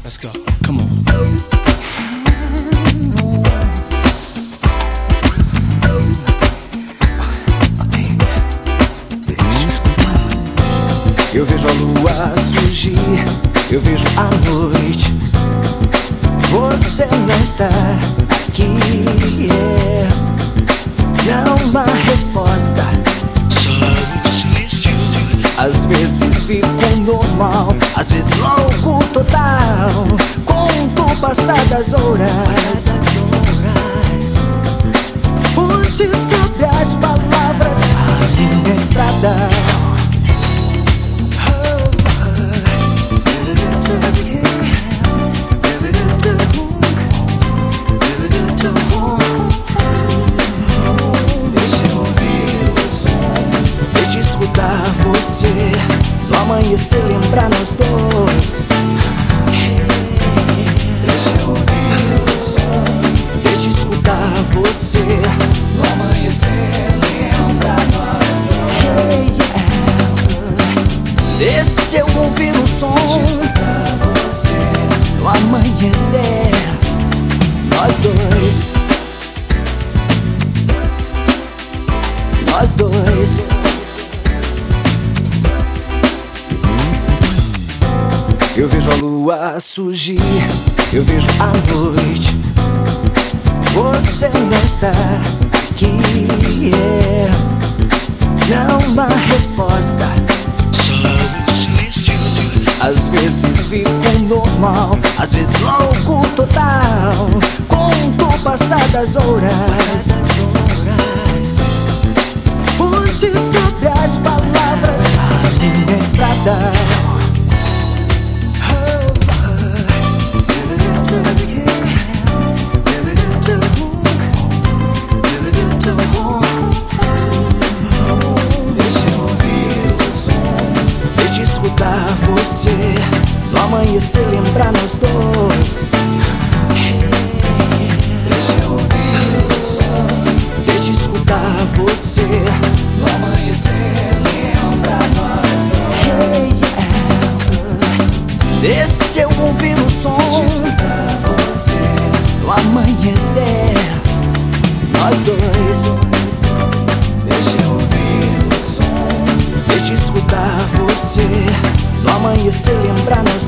Let's go. Come on. Eu vejo a lua surgir, eu vejo a noite. Você não está aqui, não há resposta. Às vezes fico normal, às vezes louco total. Conto passadas horas, ponte sobre as palavras, a minha estrada. Escutar você no amanhecer, lembrar nós dois. Deixa eu ouvir o som. Deixa escutar você no amanhecer, lembrar nós dois. Deixa eu ouvir o som. Deixa escutar você no amanhecer, nós dois. Nós dois. Eu vejo a lua surgir, eu vejo a noite. Você não está aqui, não há resposta. Às vezes fico normal, às vezes louco total. Conto passadas horas, ponte sobre as palavras, a minha estrada. Escutar você no amanhecer, lembrar nós dois. Deixa eu ouvir o som. Deixa escutar você no amanhecer, lembrar nós dois. Deixa eu ouvir o som. Deixa escutar você no amanhecer, nós dois. Deixa eu ouvir o som. Deixa escutar você no amanhecer, lembrar nós